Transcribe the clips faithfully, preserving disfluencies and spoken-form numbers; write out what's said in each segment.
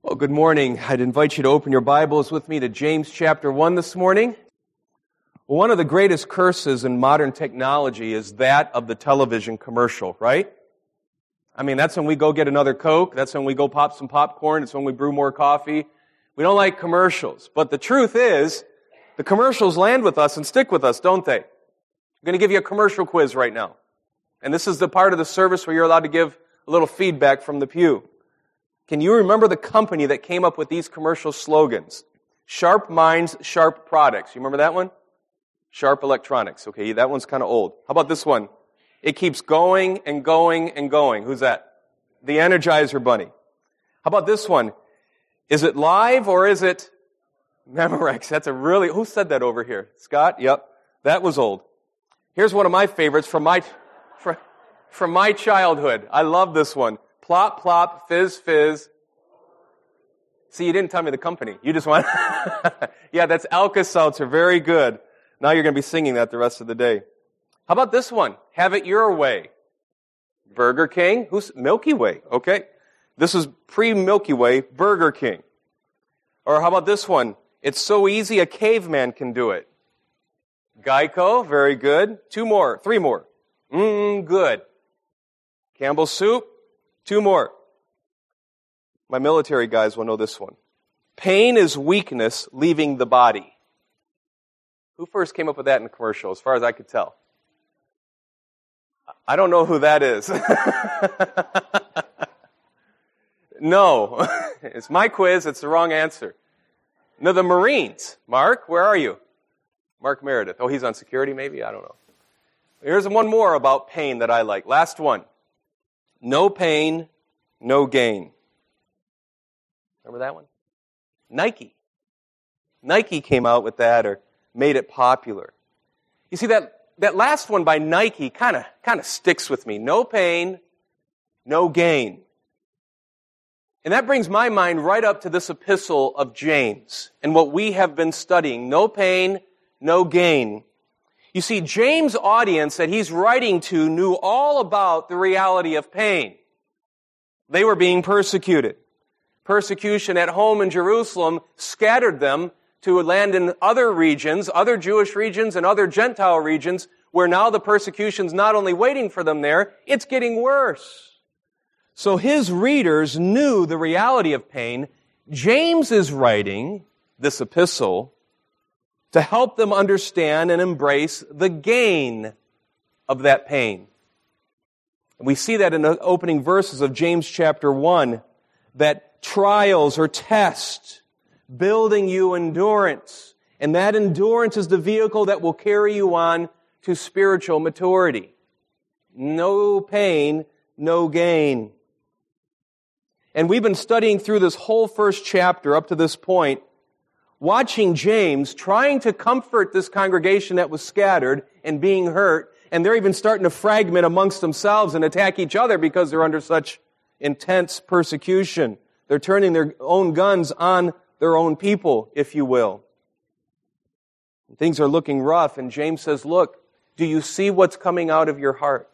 Well, good morning. I'd invite you to open your Bibles with me to James chapter one this morning. Well, one of the greatest curses in modern technology is that of the television commercial, right? I mean, that's when we go get another Coke. That's when we go pop some popcorn. It's when we brew more coffee. We don't like commercials. But the truth is, the commercials land with us and stick with us, don't they? I'm going to give you a commercial quiz right now. And this is the part of the service where you're allowed to give a little feedback from the pew. Can you remember the company that came up with these commercial slogans? Sharp Minds, Sharp Products. You remember that one? Sharp Electronics. Okay, that one's kind of old. How about this one? It keeps going and going and going. Who's that? The Energizer Bunny. How about this one? Is it live or is it Memorex? That's a really... Who said that over here? Scott? Yep. That was old. Here's one of my favorites from my, from my childhood. I love this one. Plop, plop, fizz, fizz. See, you didn't tell me the company. You just want... Yeah, that's Alka-Seltzer. Very good. Now you're going to be singing that the rest of the day. How about this one? Have it your way. Burger King. Who's Milky Way? Okay. This is pre-Milky Way, Burger King. Or how about this one? It's so easy a caveman can do it. Geico. Very good. Two more. Three more. Mmm, good. Campbell's Soup. Two more. My military guys will know this one. Pain is weakness leaving the body. Who first came up with that in the commercial, as far as I could tell? I don't know who that is. No. It's my quiz. It's the wrong answer. No, the Marines. Mark, where are you? Mark Meredith. Oh, he's on security maybe? I don't know. Here's one more about pain that I like. Last one. No pain, no gain. Remember that one? Nike. Nike came out with that or made it popular. You see, that, that last one by Nike kind of kind of sticks with me. No pain, no gain. And that brings my mind right up to this epistle of James and what we have been studying. No pain, no gain. You see, James' audience that he's writing to knew all about the reality of pain. They were being persecuted. Persecution at home in Jerusalem scattered them to land in other regions, other Jewish regions and other Gentile regions, where now the persecution's not only waiting for them there, it's getting worse. So his readers knew the reality of pain. James is writing this epistle to help them understand and embrace the gain of that pain. We see that in the opening verses of James chapter one, that trials or tests building you endurance, and that endurance is the vehicle that will carry you on to spiritual maturity. No pain, no gain. And we've been studying through this whole first chapter up to this point, watching James trying to comfort this congregation that was scattered and being hurt, and they're even starting to fragment amongst themselves and attack each other because they're under such intense persecution. They're turning their own guns on their own people, if you will. Things are looking rough, and James says, look, do you see what's coming out of your heart?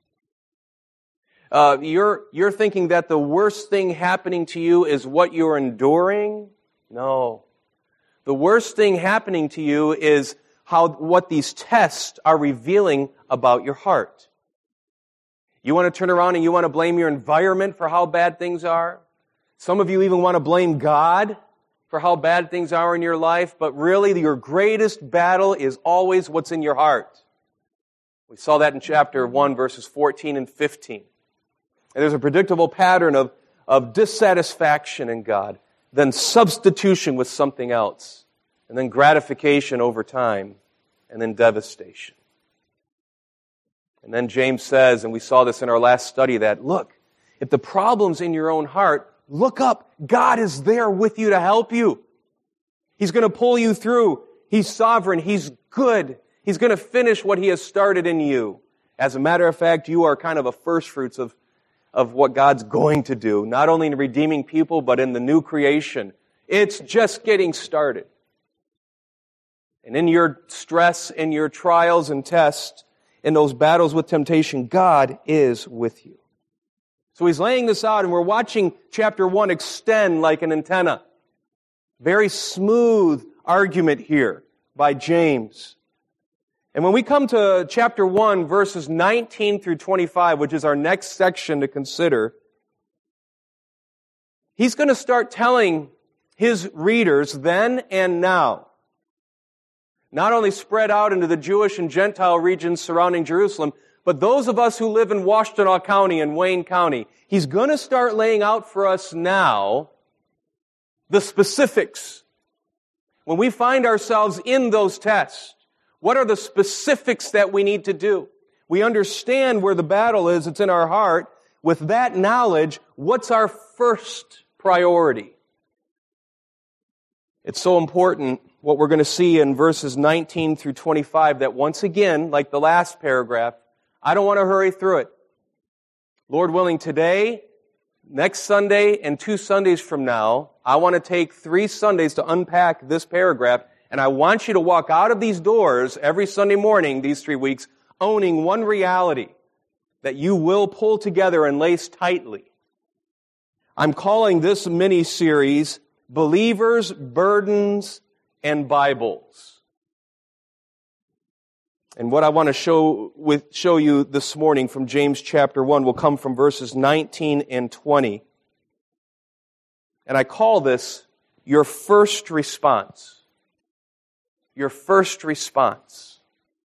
Uh, you're, you're thinking that the worst thing happening to you is what you're enduring? No. The worst thing happening to you is how what these tests are revealing about your heart. You want to turn around and you want to blame your environment for how bad things are? Some of you even want to blame God for how bad things are in your life, but really your greatest battle is always what's in your heart. We saw that in chapter one, verses fourteen and fifteen. And there's a predictable pattern of, of dissatisfaction in God, then substitution with something else, and then gratification over time, and then devastation. And then James says, and we saw this in our last study, that, look, if the problem's in your own heart, look up. God is there with you to help you. He's going to pull you through. He's sovereign. He's good. He's going to finish what He has started in you. As a matter of fact, you are kind of a first fruits of of what God's going to do, not only in redeeming people, but in the new creation. It's just getting started. And in your stress, in your trials and tests, in those battles with temptation, God is with you. So he's laying this out, and we're watching chapter one extend like an antenna. Very smooth argument here by James. And when we come to chapter one, verses nineteen through twenty-five, which is our next section to consider, he's going to start telling his readers then and now, not only spread out into the Jewish and Gentile regions surrounding Jerusalem, but those of us who live in Washtenaw County and Wayne County, he's going to start laying out for us now the specifics. When we find ourselves in those tests, what are the specifics that we need to do? We understand where the battle is. It's in our heart. With that knowledge, what's our first priority? It's so important what we're going to see in verses nineteen through twenty-five that once again, like the last paragraph, I don't want to hurry through it. Lord willing, today, next Sunday, and two Sundays from now, I want to take three Sundays to unpack this paragraph, and I want you to walk out of these doors every Sunday morning, these three weeks, owning one reality that you will pull together and lace tightly. I'm calling this mini-series Believers, Burdens, and Bibles. And what I want to show with show you this morning from James chapter one will come from verses nineteen and twenty. And I call this your first response. Your first response.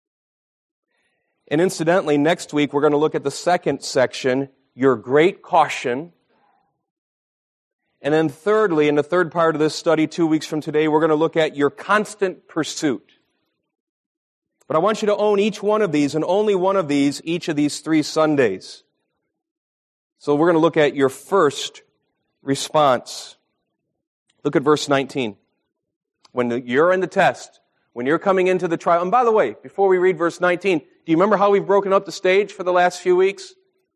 And incidentally, next week we're going to look at the second section, your great caution. And then thirdly, in the third part of this study, two weeks from today, we're going to look at your constant pursuit. But I want you to own each one of these, and only one of these, each of these three Sundays. So we're going to look at your first response. Look at verse nineteen. When you're in the test, when you're coming into the trial, and by the way, before we read verse nineteen, do you remember how we've broken up the stage for the last few weeks?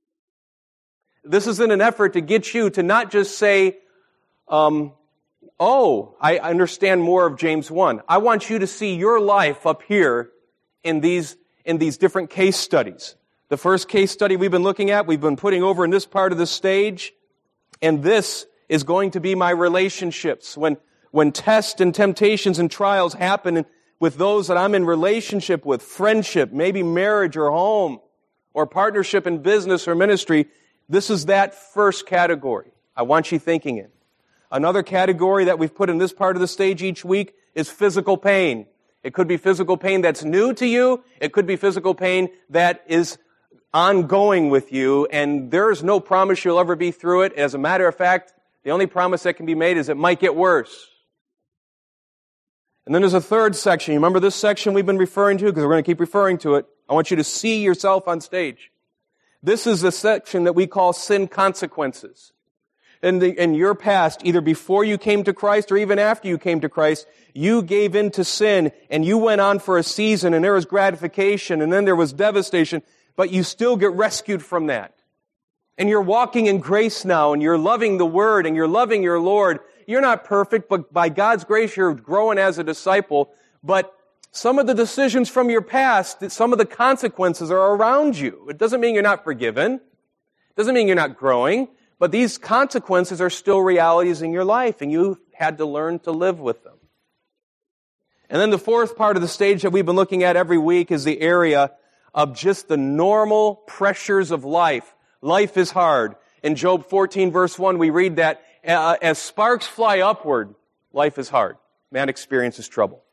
This is in an effort to get you to not just say, um, oh, I understand more of James one. I want you to see your life up here in these, in these different case studies. The first case study we've been looking at, we've been putting over in this part of the stage, and this is going to be my relationships. When, when tests and temptations and trials happen with those that I'm in relationship with, friendship, maybe marriage or home, or partnership in business or ministry, this is that first category I want you thinking in. Another category that we've put in this part of the stage each week is physical pain. It could be physical pain that's new to you. It could be physical pain that is ongoing with you, and there is no promise you'll ever be through it. As a matter of fact, the only promise that can be made is it might get worse. And then there's a third section. You remember this section we've been referring to? Because we're going to keep referring to it. I want you to see yourself on stage. This is the section that we call sin consequences. In, the, in your past, either before you came to Christ or even after you came to Christ, you gave in to sin and you went on for a season and there was gratification and then there was devastation, but you still get rescued from that. And you're walking in grace now and you're loving the Word and you're loving your Lord. You're not perfect, but by God's grace you're growing as a disciple. But some of the decisions from your past, some of the consequences are around you. It doesn't mean you're not forgiven. It doesn't mean you're not growing. But these consequences are still realities in your life, and you had to learn to live with them. And then the fourth part of the stage that we've been looking at every week is the area of just the normal pressures of life. Life is hard. In Job fourteen, verse one, we read that uh, as sparks fly upward, life is hard. Man experiences trouble.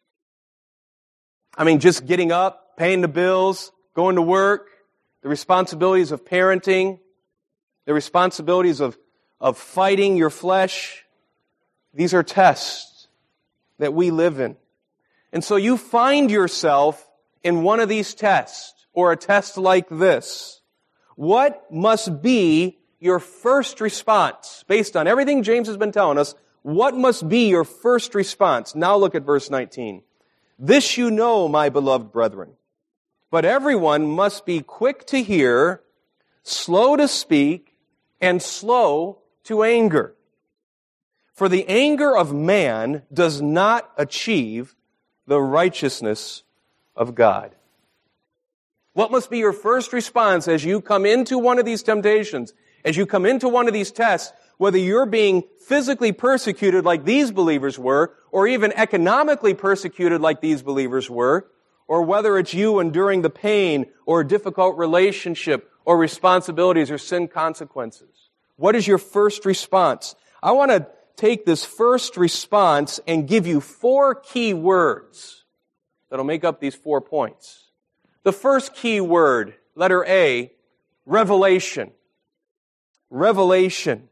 I mean, just getting up, paying the bills, going to work, the responsibilities of parenting, the responsibilities of, of fighting your flesh. These are tests that we live in. And so you find yourself in one of these tests, or a test like this. What must be your first response? Based on everything James has been telling us, what must be your first response? Now look at verse nineteen. This you know, my beloved brethren, but everyone must be quick to hear, slow to speak, and slow to anger. For the anger of man does not achieve the righteousness of God. What must be your first response as you come into one of these temptations? As you come into one of these tests, whether you're being physically persecuted like these believers were, or even economically persecuted like these believers were, or whether it's you enduring the pain or a difficult relationship or responsibilities or sin consequences, what is your first response? I want to take this first response and give you four key words that'll make up these four points. The first key word, letter A, revelation. Revelation.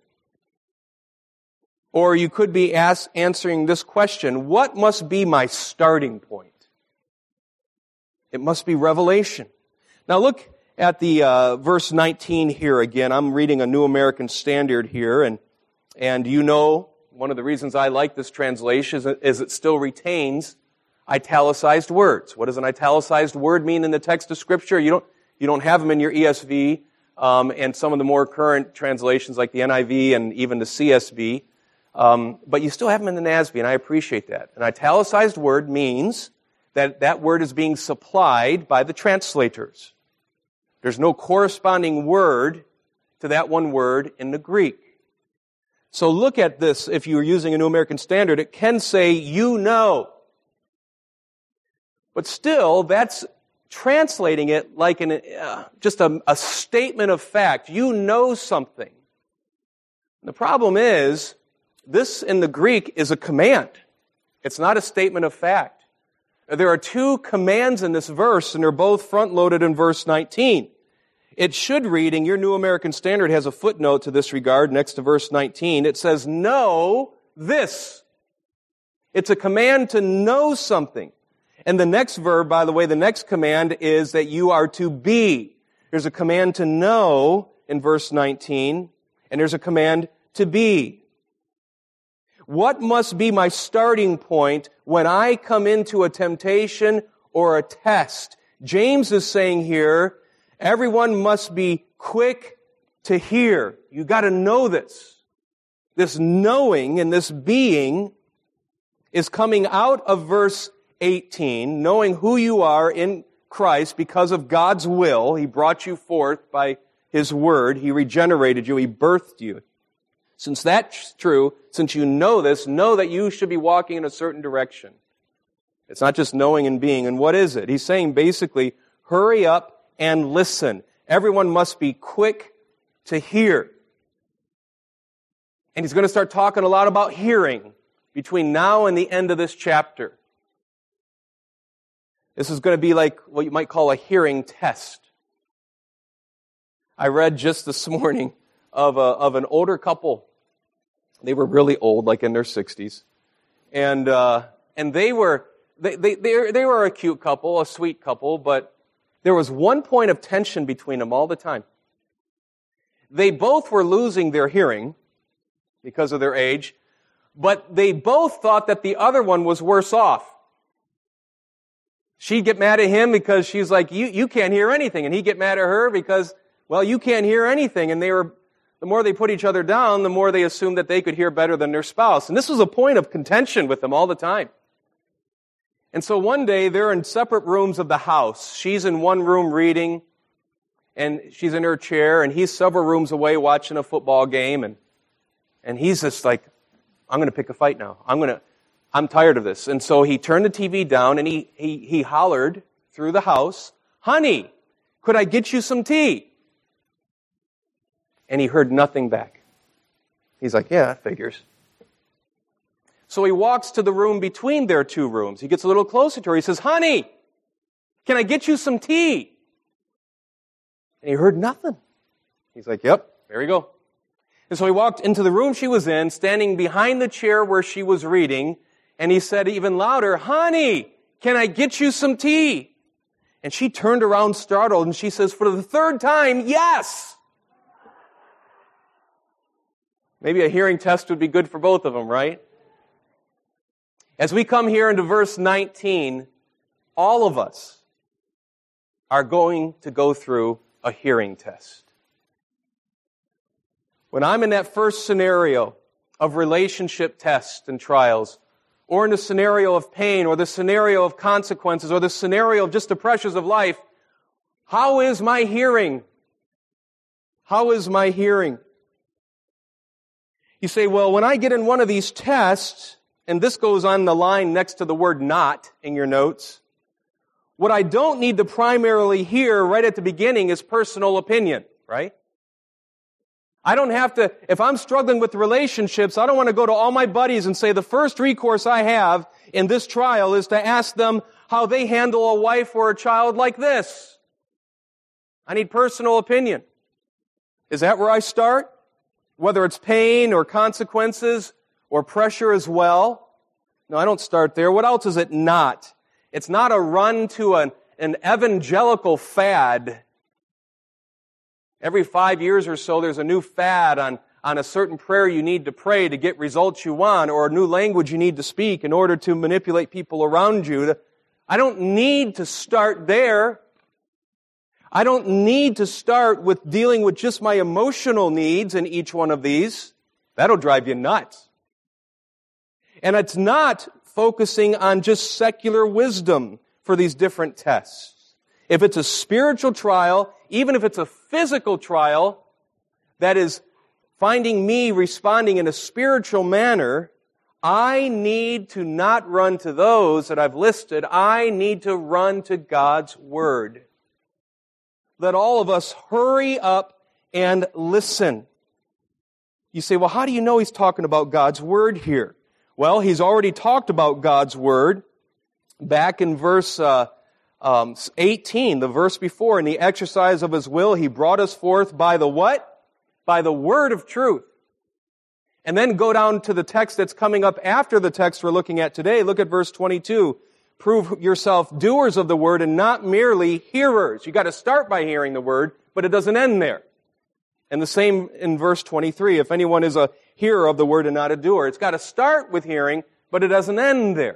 Or you could be ask, answering this question, what must be my starting point? It must be revelation. Now look at the uh, verse nineteen here again. I'm reading a New American Standard here, and and you know one of the reasons I like this translation is, is it still retains italicized words. What does an italicized word mean in the text of Scripture? You don't you don't have them in your E S V um, and some of the more current translations like the N I V and even the C S B, um, but you still have them in the N A S B, and I appreciate that. An italicized word means that that word is being supplied by the translators. There's no corresponding word to that one word in the Greek. So look at this. If you're using a New American Standard, it can say, you know. But still, that's translating it like an, uh, just a, a statement of fact. You know something. The problem is, this in the Greek is a command. It's not a statement of fact. There are two commands in this verse, and they're both front-loaded in verse nineteen. It should read, and your New American Standard has a footnote to this regard next to verse nineteen. It says, know this. It's a command to know something. And the next verb, by the way, the next command is that you are to be. There's a command to know in verse nineteen, and there's a command to be. What must be my starting point when I come into a temptation or a test? James is saying here, everyone must be quick to hear. You got to know this. This knowing and this being is coming out of verse eighteen, knowing who you are in Christ because of God's will. He brought you forth by His word. He regenerated you. He birthed you. Since that's true, since you know this, know that you should be walking in a certain direction. It's not just knowing and being. And what is it? He's saying basically, hurry up and listen. Everyone must be quick to hear. And he's going to start talking a lot about hearing between now and the end of this chapter. This is going to be like what you might call a hearing test. I read just this morning of a, of an older couple. They were really old, like in their sixties. And uh, and they were they, they they they were a cute couple, a sweet couple, but there was one point of tension between them all the time. They both were losing their hearing because of their age, but they both thought that the other one was worse off. She'd get mad at him because she's like, you, you can't hear anything. And he'd get mad at her because, well, you can't hear anything. And they were, the more they put each other down, the more they assumed that they could hear better than their spouse. And this was a point of contention with them all the time. And so one day, they're in separate rooms of the house. She's in one room reading, and she's in her chair, and he's several rooms away watching a football game. And, and he's just like, I'm going to pick a fight now. I'm going to, I'm tired of this. And so he turned the T V down, and he, he, he hollered through the house, honey, could I get you some tea? And he heard nothing back. He's like, yeah, that figures. So he walks to the room between their two rooms. He gets a little closer to her. He says, honey, can I get you some tea? And he heard nothing. He's like, yep, there you go. And so he walked into the room she was in, standing behind the chair where she was reading, and he said even louder, honey, can I get you some tea? And she turned around startled, and she says, for the third time, yes! Maybe a hearing test would be good for both of them, right? As we come here into verse nineteen, all of us are going to go through a hearing test. When I'm in that first scenario of relationship tests and trials, or in the scenario of pain, or the scenario of consequences, or the scenario of just the pressures of life, how is my hearing? How is my hearing? You say, well, when I get in one of these tests, and this goes on the line next to the word not in your notes, what I don't need to primarily hear right at the beginning is personal opinion, right? I don't have to, if I'm struggling with relationships, I don't want to go to all my buddies and say the first recourse I have in this trial is to ask them how they handle a wife or a child like this. I need personal opinion. Is that where I start? Whether it's pain or consequences or pressure as well? No, I don't start there. What else is it not? It's not a run to an, an evangelical fad. Every five years or so, there's a new fad on, on a certain prayer you need to pray to get results you want, or a new language you need to speak in order to manipulate people around you. I don't need to start there. I don't need to start with dealing with just my emotional needs in each one of these. That'll drive you nuts. And it's not focusing on just secular wisdom for these different tests. If it's a spiritual trial, even if it's a physical trial, that is finding me responding in a spiritual manner, I need to not run to those that I've listed. I need to run to God's Word. Let all of us hurry up and listen. You say, well, how do you know he's talking about God's Word here? Well, he's already talked about God's Word back in verse uh, um, eighteen, the verse before. In the exercise of His will, He brought us forth by the what? By the Word of truth. And then go down to the text that's coming up after the text we're looking at today. Look at verse twenty-two. Prove yourself doers of the Word and not merely hearers. You got to start by hearing the Word, but it doesn't end there. And the same in verse twenty-three. If anyone is a hearer of the Word and not a doer. It's got to start with hearing, but it doesn't end there.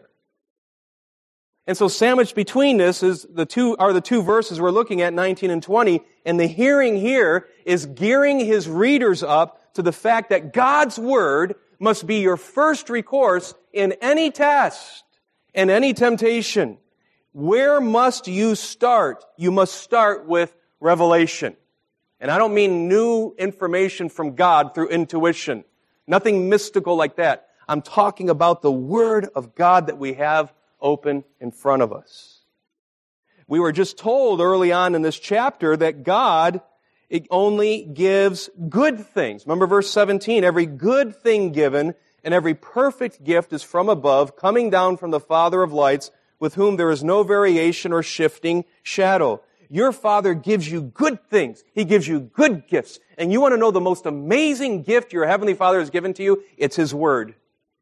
And so sandwiched between this is the two, are the two verses we're looking at, nineteen and twenty. And the hearing here is gearing his readers up to the fact that God's Word must be your first recourse in any test and any temptation. Where must you start? You must start with revelation. And I don't mean new information from God through intuition. Nothing mystical like that. I'm talking about the Word of God that we have open in front of us. We were just told early on in this chapter that God it only gives good things. Remember verse seventeen, every good thing given and every perfect gift is from above, coming down from the Father of lights, with whom there is no variation or shifting shadow. Your Father gives you good things. He gives you good gifts. And you want to know the most amazing gift your Heavenly Father has given to you? It's His Word.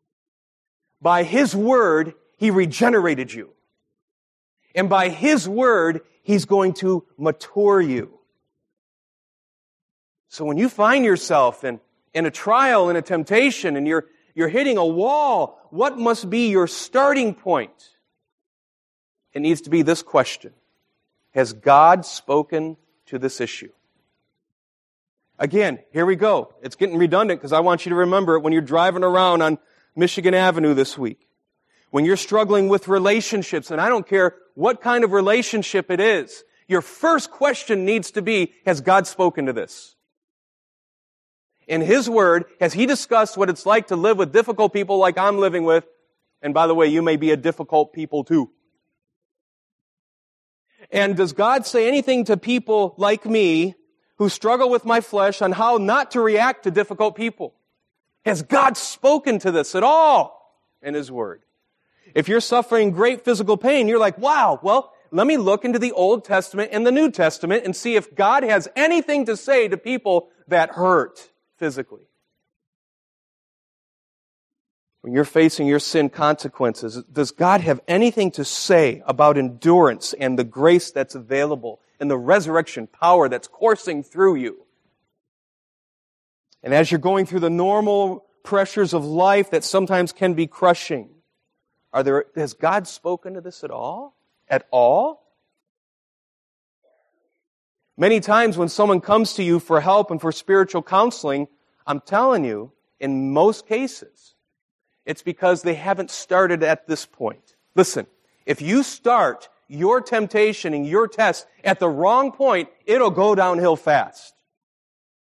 By His Word, He regenerated you. And by His Word, He's going to mature you. So when you find yourself in, in a trial, in a temptation, and you're, you're hitting a wall, what must be your starting point? It needs to be this question. Has God spoken to this issue? Again, here we go. It's getting redundant because I want you to remember it when you're driving around on Michigan Avenue this week. When you're struggling with relationships, and I don't care what kind of relationship it is, your first question needs to be, has God spoken to this? In His Word, has He discussed what it's like to live with difficult people like I'm living with? And by the way, you may be a difficult people too. And does God say anything to people like me who struggle with my flesh on how not to react to difficult people? Has God spoken to this at all in His Word? If you're suffering great physical pain, you're like, wow, well, let me look into the Old Testament and the New Testament and see if God has anything to say to people that hurt physically. When you're facing your sin consequences, does God have anything to say about endurance and the grace that's available and the resurrection power that's coursing through you? And as you're going through the normal pressures of life that sometimes can be crushing, are there, has God spoken to this at all? At all? Many times when someone comes to you for help and for spiritual counseling, I'm telling you, in most cases, it's because they haven't started at this point. Listen, if you start your temptation and your test at the wrong point, it'll go downhill fast.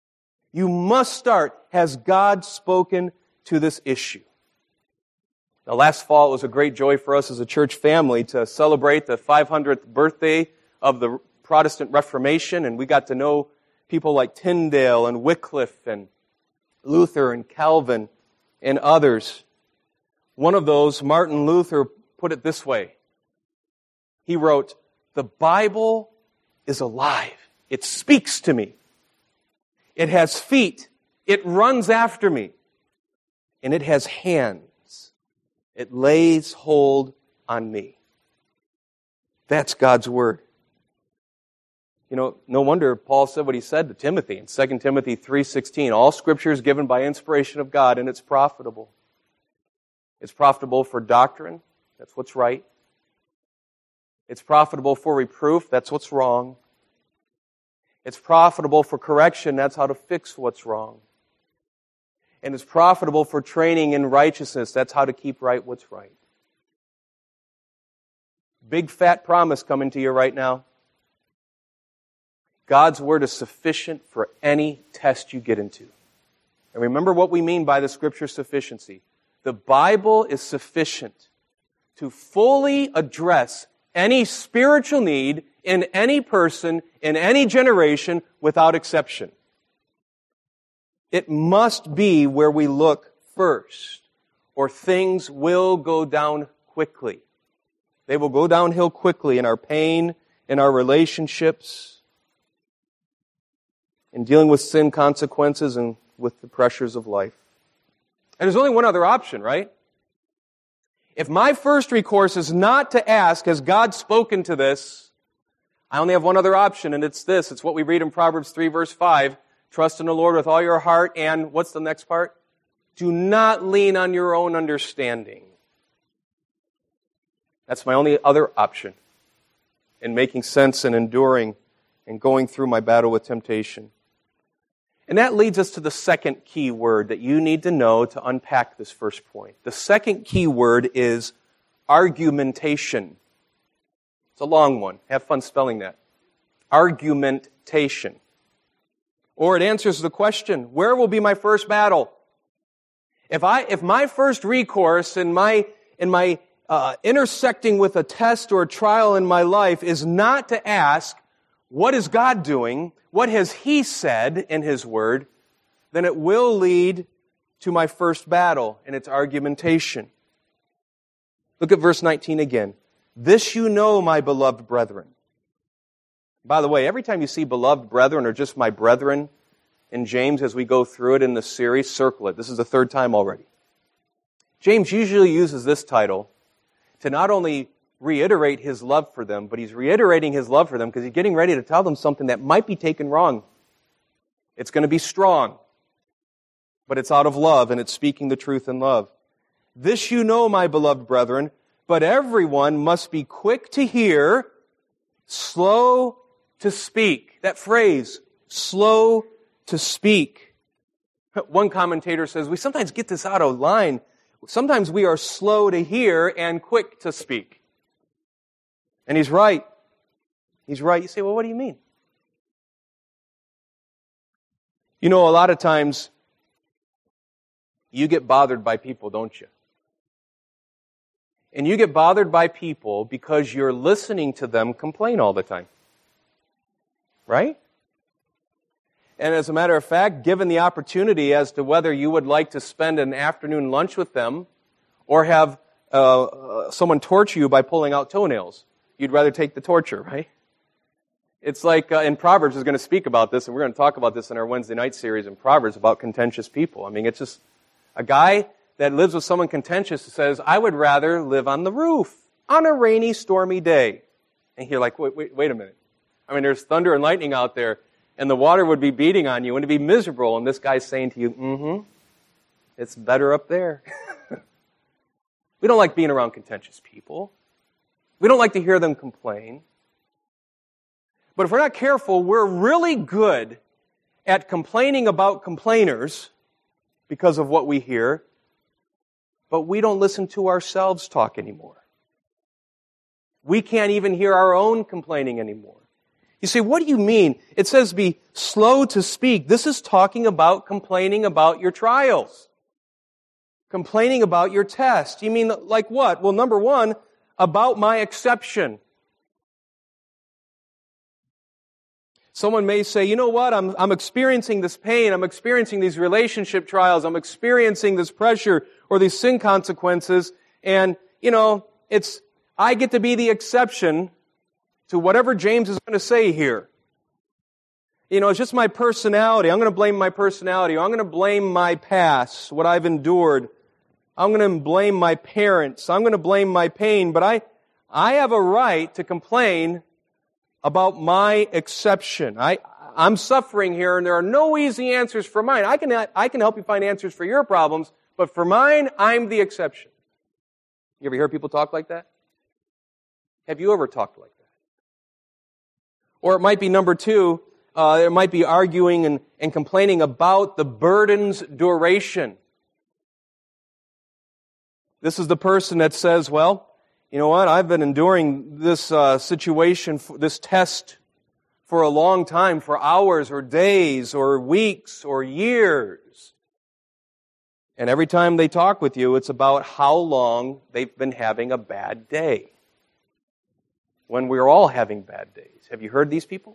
You must start, has God spoken to this issue? Now, last fall, it was a great joy for us as a church family to celebrate the five hundredth birthday of the Protestant Reformation, and we got to know people like Tyndale and Wycliffe and Luther and Calvin and others. One of those, Martin Luther, put it this way. He wrote, "The Bible is alive. It speaks to me. It has feet. It runs after me. And it has hands. It lays hold on me." That's God's Word. You know, no wonder Paul said what he said to Timothy in Second Timothy three sixteen. All Scripture is given by inspiration of God, and it's profitable. It's profitable for doctrine. That's what's right. It's profitable for reproof. That's what's wrong. It's profitable for correction. That's how to fix what's wrong. And it's profitable for training in righteousness. That's how to keep right what's right. Big fat promise coming to you right now. God's Word is sufficient for any test you get into. And remember what we mean by the Scripture sufficiency. The Bible is sufficient to fully address any spiritual need in any person, in any generation, without exception. It must be where we look first, or things will go down quickly. They will go downhill quickly in our pain, in our relationships, in dealing with sin consequences and with the pressures of life. And there's only one other option, right? If my first recourse is not to ask, has God spoken to this? I only have one other option, and it's this. It's what we read in Proverbs three, verse five. Trust in the Lord with all your heart, and what's the next part? Do not lean on your own understanding. That's my only other option in making sense and enduring and going through my battle with temptation. And that leads us to the second key word that you need to know to unpack this first point. The second key word is argumentation. It's a long one. Have fun spelling that. Argumentation. Or it answers the question, where will be my first battle? If I, if my first recourse in my, in my uh, intersecting with a test or a trial in my life is not to ask, what is God doing? What has He said in His Word? Then it will lead to my first battle, and it's argumentation. Look at verse nineteen again. This you know, my beloved brethren. By the way, every time you see beloved brethren or just my brethren in James as we go through it in the series, circle it. This is the third time already. James usually uses this title to not only reiterate his love for them, but he's reiterating his love for them because he's getting ready to tell them something that might be taken wrong. It's going to be strong, but it's out of love, and it's speaking the truth in love. This you know, my beloved brethren, but everyone must be quick to hear, slow to speak. That phrase, slow to speak. One commentator says, we sometimes get this out of line. Sometimes we are slow to hear and quick to speak. And he's right. He's right. You say, well, what do you mean? You know, a lot of times you get bothered by people, don't you? And you get bothered by people because you're listening to them complain all the time. Right? And as a matter of fact, given the opportunity as to whether you would like to spend an afternoon lunch with them or have uh, uh, someone torture you by pulling out toenails, you'd rather take the torture, right? It's like uh, in Proverbs is going to speak about this, and we're going to talk about this in our Wednesday night series in Proverbs about contentious people. I mean, it's just a guy that lives with someone contentious who says, I would rather live on the roof on a rainy, stormy day. And you're like, wait, wait, wait a minute. I mean, there's thunder and lightning out there, and the water would be beating on you, and it'd be miserable. And this guy's saying to you, mm-hmm, it's better up there. We don't like being around contentious people. We don't like to hear them complain. But if we're not careful, we're really good at complaining about complainers because of what we hear, but we don't listen to ourselves talk anymore. We can't even hear our own complaining anymore. You say, what do you mean? It says be slow to speak. This is talking about complaining about your trials. Complaining about your test. You mean like what? Well, number one, about my exception. Someone may say, you know what, I'm, I'm experiencing this pain, I'm experiencing these relationship trials, I'm experiencing this pressure or these sin consequences, and, you know, it's, I get to be the exception to whatever James is going to say here. You know, it's just my personality. I'm going to blame my personality. Or I'm going to blame my past, what I've endured. I'm going to blame my parents. I'm going to blame my pain. But I, I have a right to complain about my exception. I, I'm suffering here, and there are no easy answers for mine. I can, I can help you find answers for your problems, but for mine, I'm the exception. You ever hear people talk like that? Have you ever talked like that? Or it might be number two, uh, there might be arguing and, and complaining about the burden's duration. This is the person that says, well, you know what, I've been enduring this uh, situation, this test for a long time, for hours or days or weeks or years. And every time they talk with you, it's about how long they've been having a bad day. When we're all having bad days. Have you heard these people?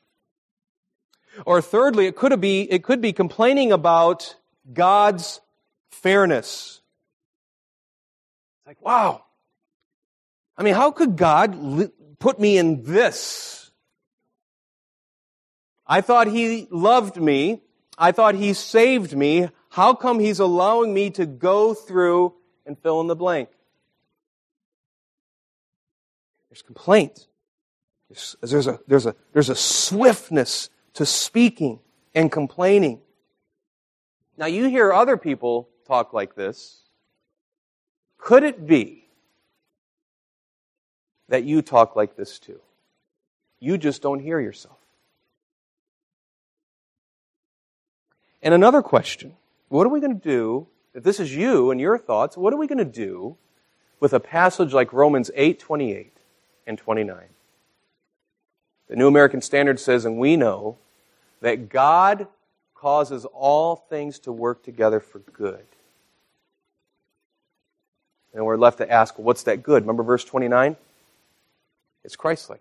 Or thirdly, it could be, it could be complaining about God's fairness. It's like, wow. I mean, how could God li- put me in this? I thought He loved me. I thought He saved me. How come He's allowing me to go through and fill in the blank? There's complaint. There's, there's, a, there's, a, there's a swiftness to speaking and complaining. Now, you hear other people talk like this. Could it be that you talk like this too? You just don't hear yourself. And another question, what are we going to do, if this is you and your thoughts, what are we going to do with a passage like Romans eight twenty-eight and twenty-nine? The New American Standard says, and we know that God causes all things to work together for good. And we're left to ask, well, what's that good? Remember verse twenty-nine? It's Christ-likeness.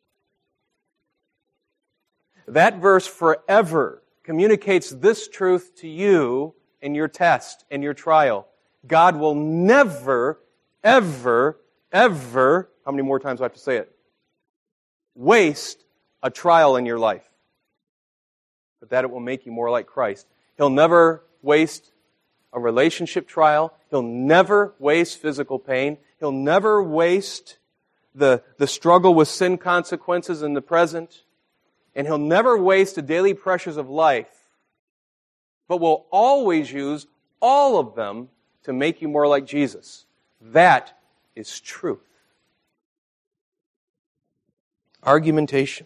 That verse forever communicates this truth to you in your test, in your trial. God will never, ever, ever, how many more times do I have to say it? Waste a trial in your life. But that it will make you more like Christ. He'll never waste a relationship trial. He'll never waste physical pain. He'll never waste the, the struggle with sin consequences in the present. And He'll never waste the daily pressures of life. But will always use all of them to make you more like Jesus. That is truth. Argumentation.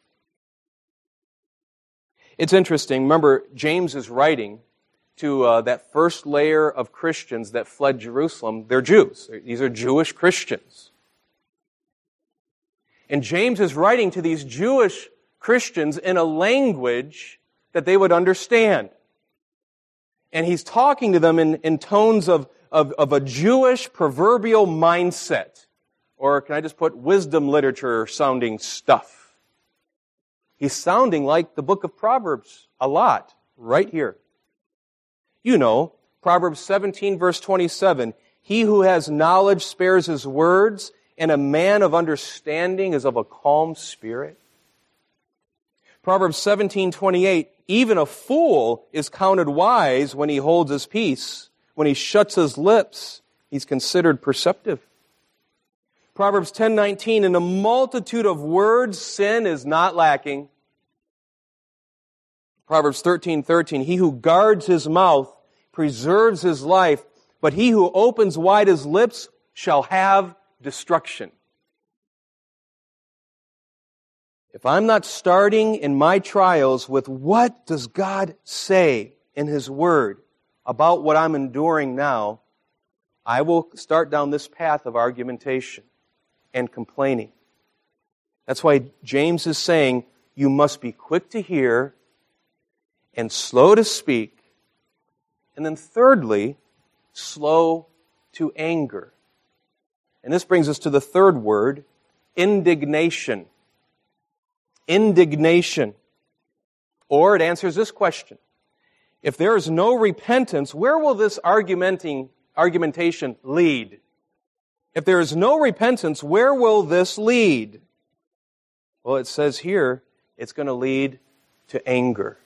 It's interesting. Remember, James is writing to uh, that first layer of Christians that fled Jerusalem. They're Jews. These are Jewish Christians. And James is writing to these Jewish Christians in a language that they would understand. And he's talking to them in, in tones of, of, of a Jewish proverbial mindset. Or can I just put wisdom literature sounding stuff? He's sounding like the book of Proverbs a lot right here. You know, Proverbs seventeen verse twenty-seven, he who has knowledge spares his words, and a man of understanding is of a calm spirit. Proverbs seventeen twenty-eight, even a fool is counted wise when he holds his peace. When he shuts his lips, he's considered perceptive. Proverbs ten nineteen, in a multitude of words, sin is not lacking. Proverbs thirteen thirteen, he who guards his mouth preserves his life, but he who opens wide his lips shall have destruction. If I'm not starting in my trials with what does God say in His Word about what I'm enduring now, I will start down this path of argumentation and complaining. That's why James is saying you must be quick to hear and slow to speak. And then thirdly, slow to anger. And this brings us to the third word, indignation. Indignation. Or it answers this question. If there is no repentance, where will this argumenting, argumentation lead? If there is no repentance, where will this lead? Well, it says here, it's going to lead to anger.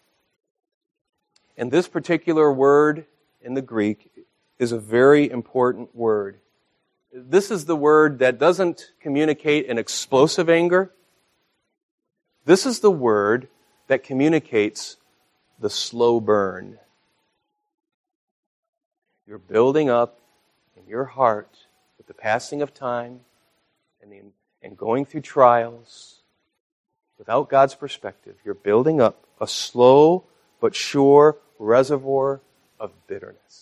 And this particular word in the Greek is a very important word. This is the word that doesn't communicate an explosive anger. This is the word that communicates the slow burn. You're building up in your heart with the passing of time and, the, and going through trials without God's perspective. You're building up a slow but sure reservoir of bitterness.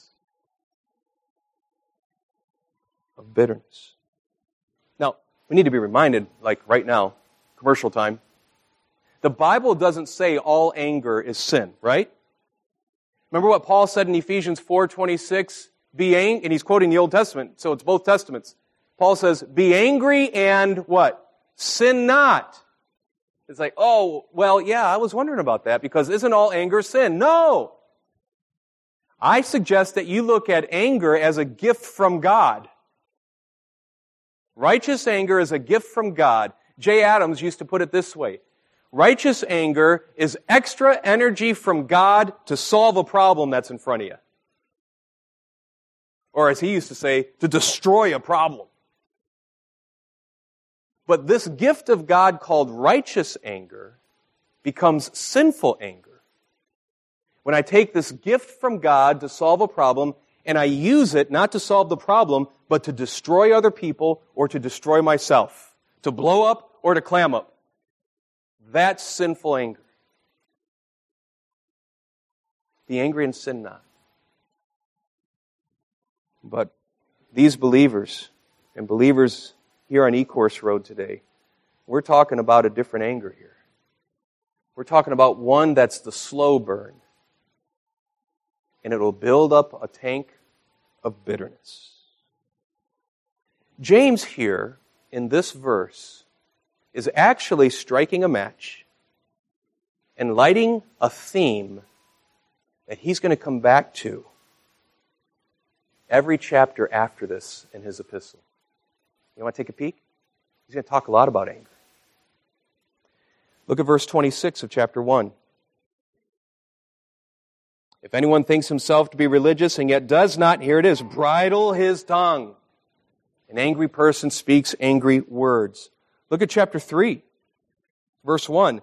Of bitterness. Now, we need to be reminded, like right now, commercial time, the Bible doesn't say all anger is sin, right? Remember what Paul said in Ephesians four twenty-six? Be angry, and he's quoting the Old Testament, so it's both Testaments. Paul says, be angry and what? Sin not. It's like, oh, well, yeah, I was wondering about that, because isn't all anger sin? No! I suggest that you look at anger as a gift from God. Righteous anger is a gift from God. Jay Adams used to put it this way. Righteous anger is extra energy from God to solve a problem that's in front of you. Or as he used to say, to destroy a problem. But this gift of God called righteous anger becomes sinful anger. When I take this gift from God to solve a problem and I use it not to solve the problem, but to destroy other people or to destroy myself, to blow up or to clam up. That's sinful anger. Be angry and sin not. But these believers and believers here on E-Course Road today, we're talking about a different anger here. We're talking about one that's the slow burn. And it'll build up a tank of bitterness. James here, in this verse, is actually striking a match and lighting a theme that he's going to come back to every chapter after this in his epistle. You want to take a peek? He's going to talk a lot about anger. Look at verse twenty-six of chapter one. If anyone thinks himself to be religious and yet does not, here it is, bridle his tongue. An angry person speaks angry words. Look at chapter three, verse one.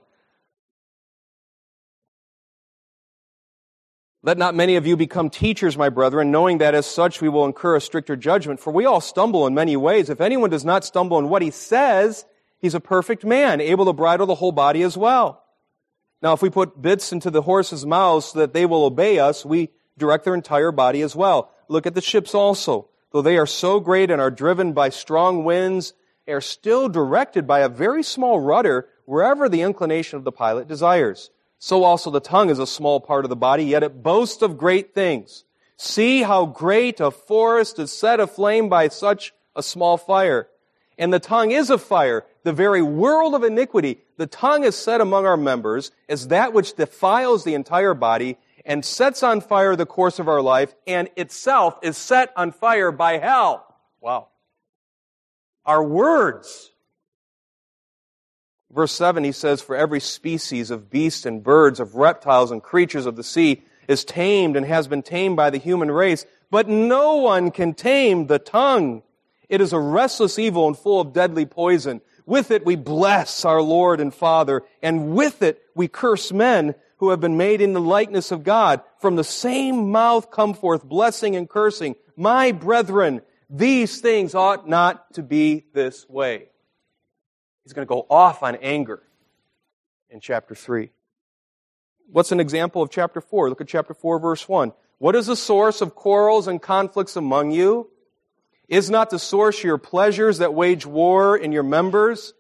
Let not many of you become teachers, my brethren, knowing that as such we will incur a stricter judgment. For we all stumble in many ways. If anyone does not stumble in what he says, he's a perfect man, able to bridle the whole body as well. Now, if we put bits into the horses' mouths so that they will obey us, we direct their entire body as well. Look at the ships also. Though they are so great and are driven by strong winds, they are still directed by a very small rudder wherever the inclination of the pilot desires. So also the tongue is a small part of the body, yet it boasts of great things. See how great a forest is set aflame by such a small fire. And the tongue is a fire, the very world of iniquity. The tongue is set among our members as that which defiles the entire body and sets on fire the course of our life, and itself is set on fire by hell. Wow. Our words. Verse seven, he says, for every species of beasts and birds, of reptiles and creatures of the sea is tamed and has been tamed by the human race, but no one can tame the tongue. It is a restless evil and full of deadly poison. With it we bless our Lord and Father, and with it we curse men who have been made in the likeness of God. From the same mouth come forth blessing and cursing. My brethren, these things ought not to be this way. He's going to go off on anger in chapter three. What's an example of chapter four? Look at chapter four, verse one. What is the source of quarrels and conflicts among you? Is not the source your pleasures that wage war in your members?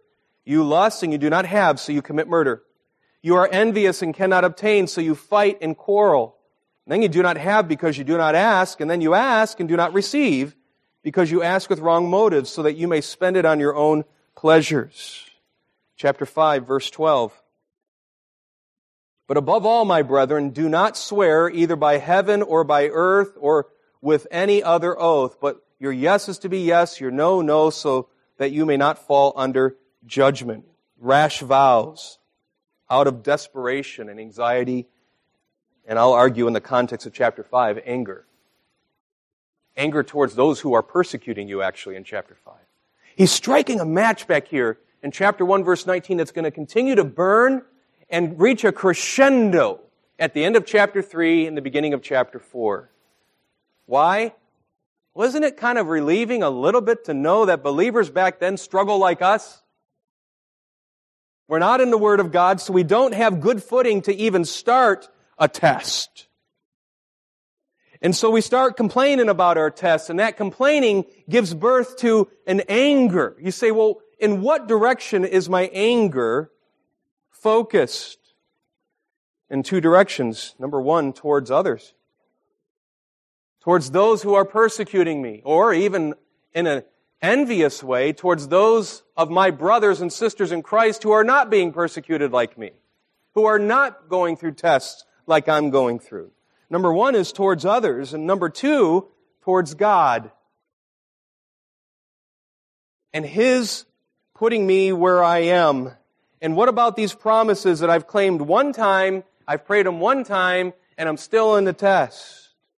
You lust and you do not have, so you commit murder. You are envious and cannot obtain, so you fight and quarrel. And then you do not have because you do not ask, and then you ask and do not receive because you ask with wrong motives, so that you may spend it on your own pleasures. Chapter five, verse twelve. But above all, my brethren, do not swear either by heaven or by earth or with any other oath, but your yes is to be yes, your no, no, so that you may not fall under judgment. Rash vows out of desperation and anxiety, and I'll argue in the context of chapter five, anger. Anger towards those who are persecuting you, actually, in chapter five. He's striking a match back here in chapter one, verse nineteen, that's going to continue to burn and reach a crescendo at the end of chapter three and the beginning of chapter four. Why? Wasn't it kind of relieving a little bit to know that believers back then struggle like us? We're not in the Word of God, so we don't have good footing to even start a test. And so we start complaining about our tests, and that complaining gives birth to an anger. You say, well, in what direction is my anger focused? In two directions. Number one, towards others. Towards those who are persecuting me, or even in an envious way, towards those of my brothers and sisters in Christ who are not being persecuted like me, who are not going through tests like I'm going through. Number one is towards others, and number two, towards God. And His putting me where I am. And what about these promises that I've claimed one time, I've prayed them one time, and I'm still in the test?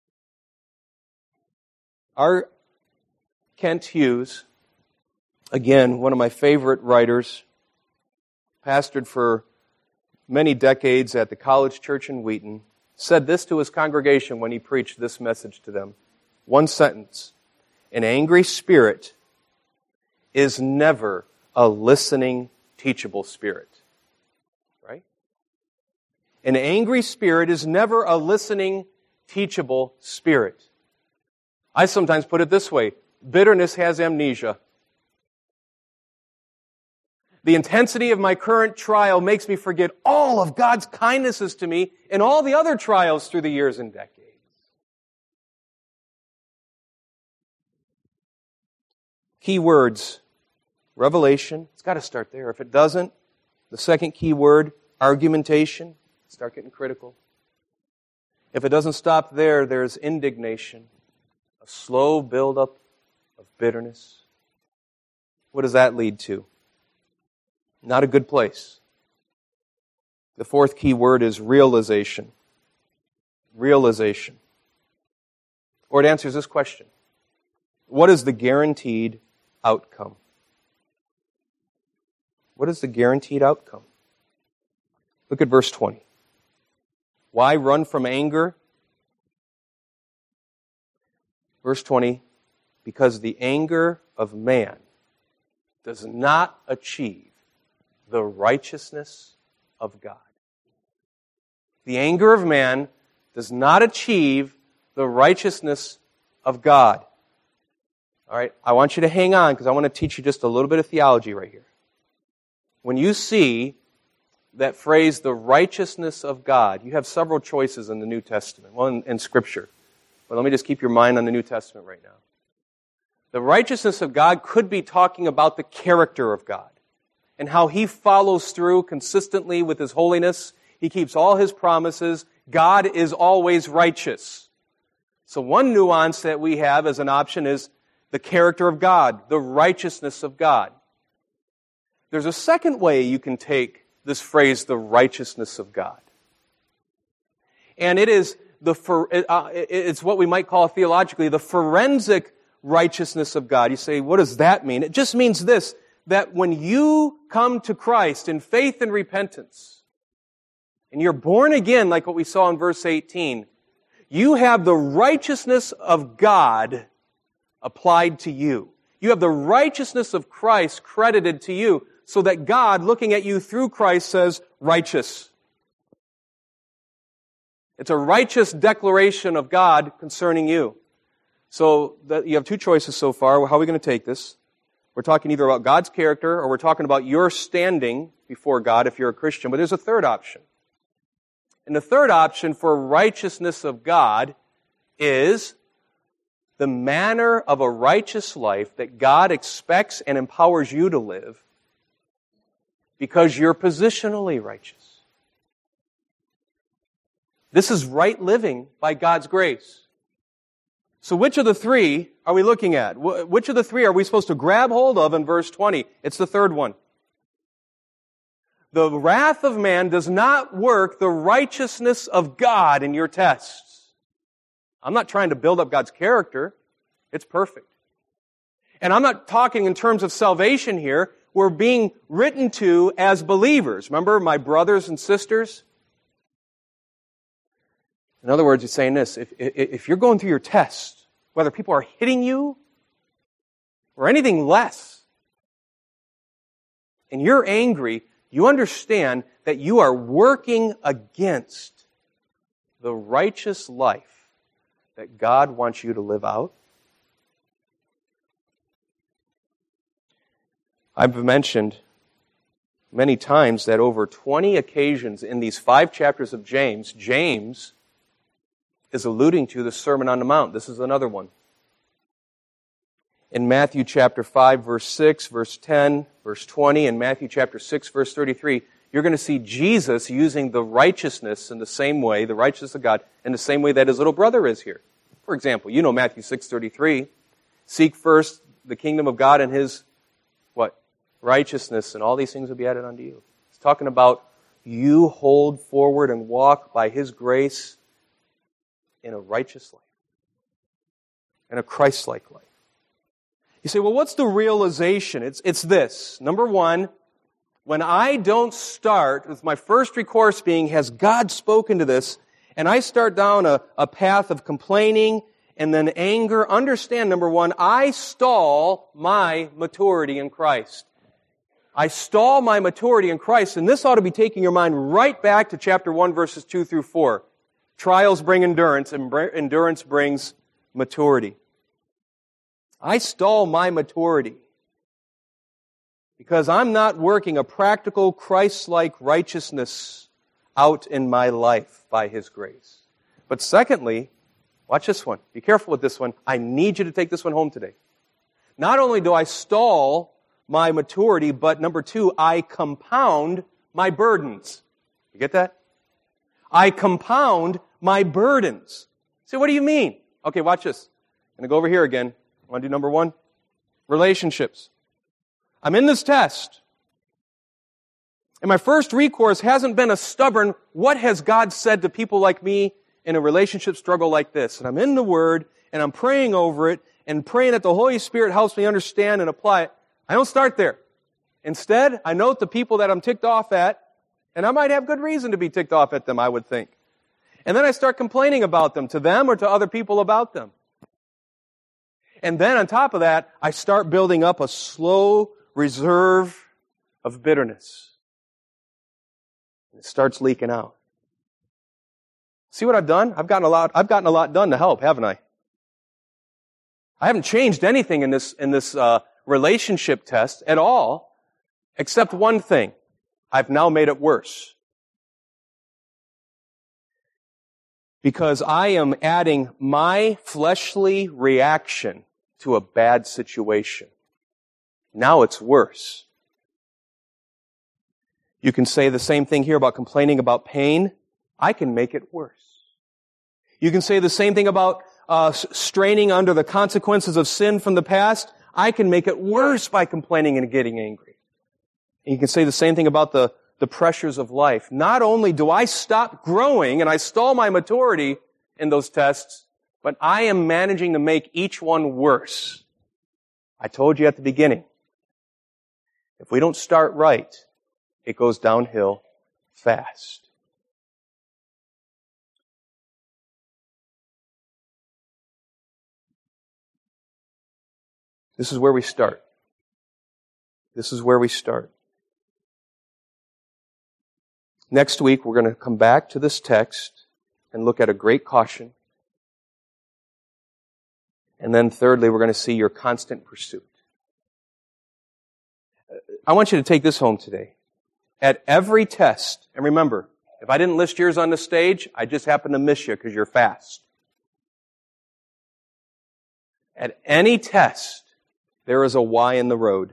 R. Kent Hughes, again, one of my favorite writers, pastored for many decades at the College Church in Wheaton, said this to his congregation when he preached this message to them. One sentence. An angry spirit is never a listening, teachable spirit. Right? An angry spirit is never a listening, teachable spirit. I sometimes put it this way. Bitterness has amnesia. The intensity of my current trial makes me forget all of God's kindnesses to me and all the other trials through the years and decades. Key words. Revelation. It's got to start there. If it doesn't, the second key word, argumentation. Start getting critical. If it doesn't stop there, there's indignation. A slow buildup of bitterness. What does that lead to? Not a good place. The fourth key word is realization. Realization. Or it answers this question. What is the guaranteed outcome? What is the guaranteed outcome? Look at verse twenty. Why run from anger? Verse twenty, because the anger of man does not achieve the righteousness of God. The anger of man does not achieve the righteousness of God. All right, I want you to hang on because I want to teach you just a little bit of theology right here. When you see that phrase, the righteousness of God, you have several choices in the New Testament, well, in, in Scripture. But let me just keep your mind on the New Testament right now. The righteousness of God could be talking about the character of God and how He follows through consistently with His holiness. He keeps all His promises. God is always righteous. So one nuance that we have as an option is the character of God, the righteousness of God. There's a second way you can take this phrase, the righteousness of God. And it is the for, uh, it's what we might call theologically the forensic righteousness of God. You say, what does that mean? It just means this, that when you come to Christ in faith and repentance, and you're born again, like what we saw in verse eighteen, you have the righteousness of God applied to you. You have the righteousness of Christ credited to you, so that God, looking at you through Christ, says, righteous. It's a righteous declaration of God concerning you. So that you have two choices so far. How are we going to take this? We're talking either about God's character or we're talking about your standing before God if you're a Christian. But there's a third option. And the third option for righteousness of God is the manner of a righteous life that God expects and empowers you to live because you're positionally righteous. This is right living by God's grace. So which of the three are we looking at? Which of the three are we supposed to grab hold of in verse twenty? It's the third one. The wrath of man does not work the righteousness of God in your tests. I'm not trying to build up God's character. It's perfect. And I'm not talking in terms of salvation here. We're being written to as believers. Remember, my brothers and sisters? In other words, he's saying this. If, if you're going through your test, whether people are hitting you or anything less, and you're angry, you understand that you are working against the righteous life that God wants you to live out. I've mentioned many times that over twenty occasions in these five chapters of James, James is alluding to the Sermon on the Mount. This is another one. In Matthew chapter five, verse six, verse ten, verse twenty, and Matthew chapter six, verse thirty-three, you're going to see Jesus using the righteousness in the same way, the righteousness of God, in the same way that his little brother is here. For example, you know Matthew six thirty-three, seek first the kingdom of God and his, what? Righteousness, and all these things will be added unto you. It's talking about you hold forward and walk by his grace in a righteous life, in a Christ-like life. You say, well, what's the realization? It's, it's this. Number one, when I don't start with my first recourse being, has God spoken to this, and I start down a, a path of complaining and then anger, understand, number one, I stall my maturity in Christ. I stall my maturity in Christ, and this ought to be taking your mind right back to chapter one, verses two through four. Trials bring endurance, and endurance brings maturity. I stall my maturity because I'm not working a practical Christ-like righteousness out in my life by his grace. But secondly, watch this one. Be careful with this one. I need you to take this one home today. Not only do I stall my maturity, but number two, I compound my burdens. You get that? I compound my burdens. So what do you mean? Okay, watch this. I'm going to go over here again. I want to do number one. Relationships. I'm in this test. And my first recourse hasn't been a stubborn, what has God said to people like me in a relationship struggle like this? And I'm in the Word, and I'm praying over it, and praying that the Holy Spirit helps me understand and apply it. I don't start there. Instead, I note the people that I'm ticked off at, and I might have good reason to be ticked off at them, I would think. And then I start complaining about them, to them or to other people about them. And then on top of that, I start building up a slow reserve of bitterness. It starts leaking out. See what I've done? I've gotten a lot, I've gotten a lot done to help, haven't I? I haven't changed anything in this, in this, uh, relationship test at all, except one thing. I've now made it worse. Because I am adding my fleshly reaction to a bad situation. Now it's worse. You can say the same thing here about complaining about pain. I can make it worse. You can say the same thing about uh, straining under the consequences of sin from the past. I can make it worse by complaining and getting angry. And you can say the same thing about the, the pressures of life. Not only do I stop growing and I stall my maturity in those tests, but I am managing to make each one worse. I told you at the beginning, if we don't start right, it goes downhill fast. This is where we start. This is where we start. Next week, we're going to come back to this text and look at a great caution. And then thirdly, we're going to see your constant pursuit. I want you to take this home today. At every test, and remember, if I didn't list yours on the stage, I just happen to miss you because you're fast. At any test, there is a Y in the road.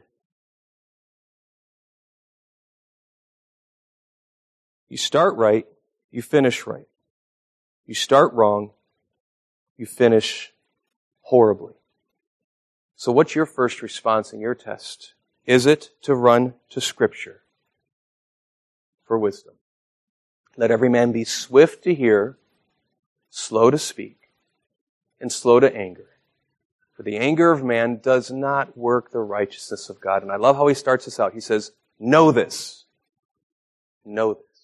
You start right, you finish right. You start wrong, you finish horribly. So what's your first response in your test? Is it to run to Scripture for wisdom? Let every man be swift to hear, slow to speak, and slow to anger. For the anger of man does not work the righteousness of God. And I love how he starts this out. He says, know this. Know this.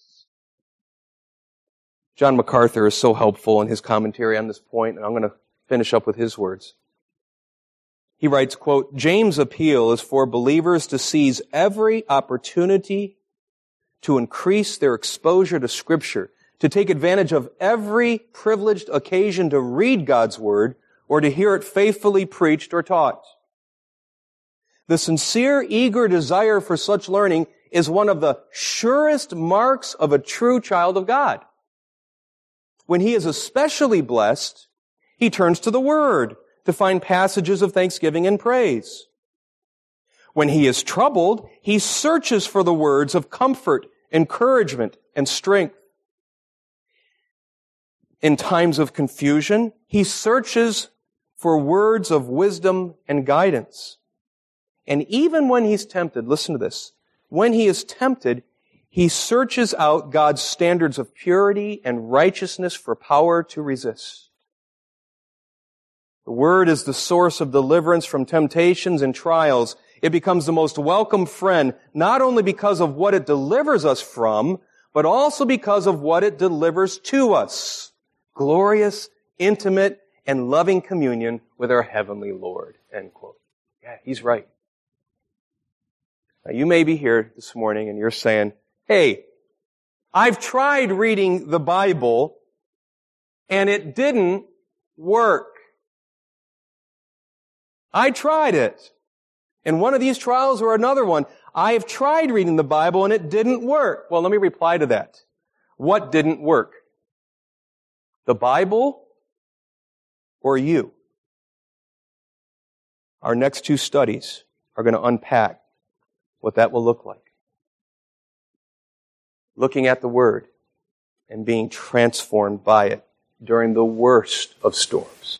John MacArthur is so helpful in his commentary on this point, and I'm going to finish up with his words. He writes, quote, James' appeal is for believers to seize every opportunity to increase their exposure to Scripture, to take advantage of every privileged occasion to read God's Word or to hear it faithfully preached or taught. The sincere, eager desire for such learning is one of the surest marks of a true child of God. When he is especially blessed, he turns to the Word to find passages of thanksgiving and praise. When he is troubled, he searches for the words of comfort, encouragement, and strength. In times of confusion, he searches for words of wisdom and guidance. And even when he's tempted, listen to this, when he is tempted, he searches out God's standards of purity and righteousness for power to resist. The Word is the source of deliverance from temptations and trials. It becomes the most welcome friend, not only because of what it delivers us from, but also because of what it delivers to us. Glorious, intimate, and loving communion with our heavenly Lord. End quote. Yeah, he's right. Now, you may be here this morning and you're saying, hey, I've tried reading the Bible and it didn't work. I tried it. In one of these trials or another one, I have tried reading the Bible and it didn't work. Well, let me reply to that. What didn't work? The Bible or you? Our next two studies are going to unpack what that will look like. Looking at the Word and being transformed by it during the worst of storms.